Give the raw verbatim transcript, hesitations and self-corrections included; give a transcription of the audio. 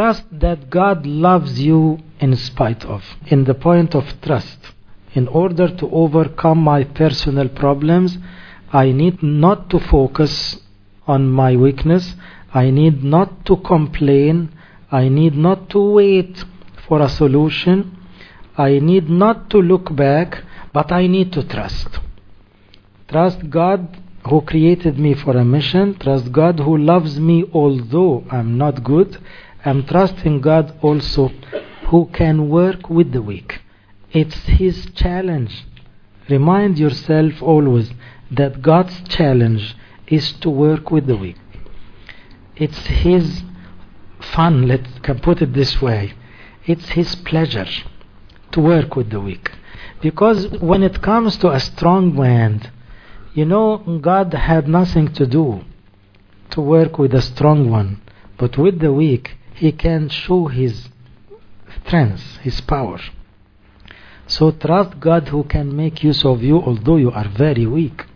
trust that God loves you in spite of. In the point of trust, in order to overcome my personal problems, I need not to focus on my weakness. I need not to complain. I need not to wait for a solution. I need not to look back, but I need to trust. Trust God who created me for a mission. Trust God who loves me although I'm not good. I'm trusting God also who can work with the weak. It's His challenge. Remind yourself always that God's challenge is to work with the weak. It's His fun, let's can put it this way. It's His pleasure to work with the weak. Because when it comes to a strong man, you know, God had nothing to do to work with a strong one. But with the weak, He can show His strength, His power. So trust God who can make use of you although you are very weak.